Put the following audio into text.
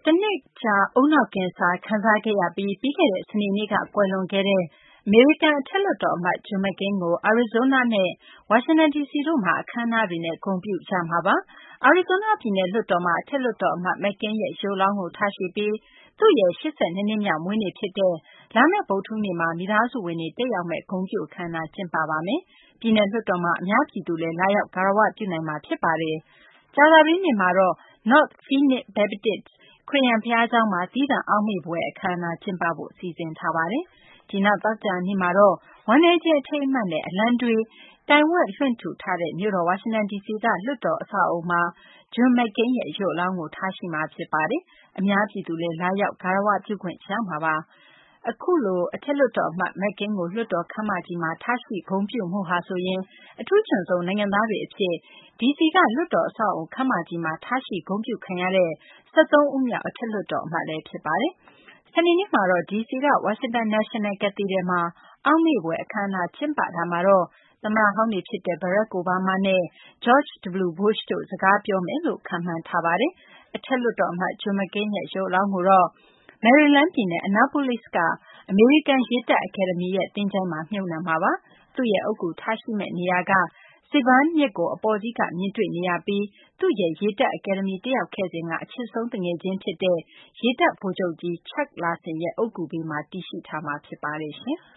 တနှစ်ကြာဦးနှောက်ကင်ဆာခံစားခဲ့ရပြီးပြီးခဲ့တဲ့စနေနေ့ကကွယ်လွန်ခဲ့တဲ့အမေရိကန်အထက်လွှတ်တော်အမတ် John McCain ကို အရီဇိုးနားနဲ့ဝါရှင်တန်ဒီစီတို့မှာအခမ်းအနားတွေနဲ့ဂုဏ်ပြုကြမှာပါ။ အရီဇိုးနားပြည်နယ်လွှတ်တော်မှာအထက်လွှတ်တော်အမတ် McCain ရဲ့ရုပ်အလောင်းကိုထားရှိပြီးသူ့ရဲ့82 နှစ်မြောက်မွေးနေ့ဖြစ်တဲ့လာမယ့်ဗုဒ္ဓဟူးနေ့မှာမိသားစုဝင်တွေတက်ရောက်မယ့်ဂုဏ်ပြုအခမ်းအနားကျင်းပပါမယ်။ပြည်နယ်လွှတ်တော်မှာအများပြည်သူလည်းလာရောက်ဂါရဝပြုနိုင်မှာဖြစ်ပါတယ်။ကြာသပတေးနေ့မှာတော့ North Phoenix Baptist ခရစ်ယာန်ဘုရားကျောင်းမှာသီးသန့်အောက်မေ့ဖွယ်အခမ်းအနားကျင်းပဖို့စီစဉ်ထားပါတယ်။ဒီနောက်သောကြာနေ့မှာတော့ဝမ်းနည်းခြင်းအထိမ်းအမှတ်နဲ့အလံတွေတိုင်ဝက်လွှင့်ထူထားတဲ့မြို့တော်ဝါရှင်တန်ဒီစီကလွှတ်တော်အဆောက်အအုံမှာ John McCain ရဲ့ရုပ်အလောင်းကိုထားရှိမှာဖြစ်ပါတယ်။အများပြည်သူလည်းလာရောက်ဂါရဝပြုခွင့်ရမှာပါ။အခုလိုအထက်လွှတ်တော်အမတ် McCain ကိုလွှတ်တော်ခန်းမကြီးမှာထားရှိဂုဏ်ပြုမှုဟာဆိုရင်အထူးချွန်ဆုံးနိုင်ငံသားတွေအဖြစ်ဒီစီကလွှတ်တော်အဆောက်အအုံခန်းမကြီးမှာထားရှိဂုဏ်ပြုခံရတဲ့73ဦးမြောက်အထက်လွှတ်တော်အမတ်လည်းဖြစ်ပါတယ်။စနေနေ့မှာတော့ဒီစီက Washington National Cathedral မှာအောက်မေ့ဖွယ်အခမ်းအနားကျင်းပတာမှာတော့သမ္မတဟောင်းတွေဖြစ်တဲ့ Barack Obama နဲ့ George W. Bush တို့စကားပြောမယ်လို့ခန့်မှန်းထားပါတယ်။အထက်လွှတ်တော်အမတ် John McCain ရဲ့ရုပ်အလောင်းကိုတော့မယ်ရီလန်းပြည်နယ် Annapolis ကအမေရိကန်ရေတပ်အကယ်ဒမီရဲ့သင်္ချိုင်းမှာမြှုပ်နှံမှာပါ။သူ့ရဲ့အုတ်ဂူထားရှိမယ့်နေရာကSevern မြစ်ကိုအပေါ်စီးကမြင်တွေ့နေရပြီးသူ့ရဲ့ရေတပ်အကယ်ဒမီတက်ရောက်ခဲ့စဉ်ကအချစ်ဆုံးသူငယ်ချင်းဖြစ်တဲ့ရေတပ်ဗိုလ်ချုပ်ကြီး Chuck Larson ရဲ့အုတ်ဂူဘေးမှာတည်ရှိထားမှာဖြစ်ပါတယ်ရှင်။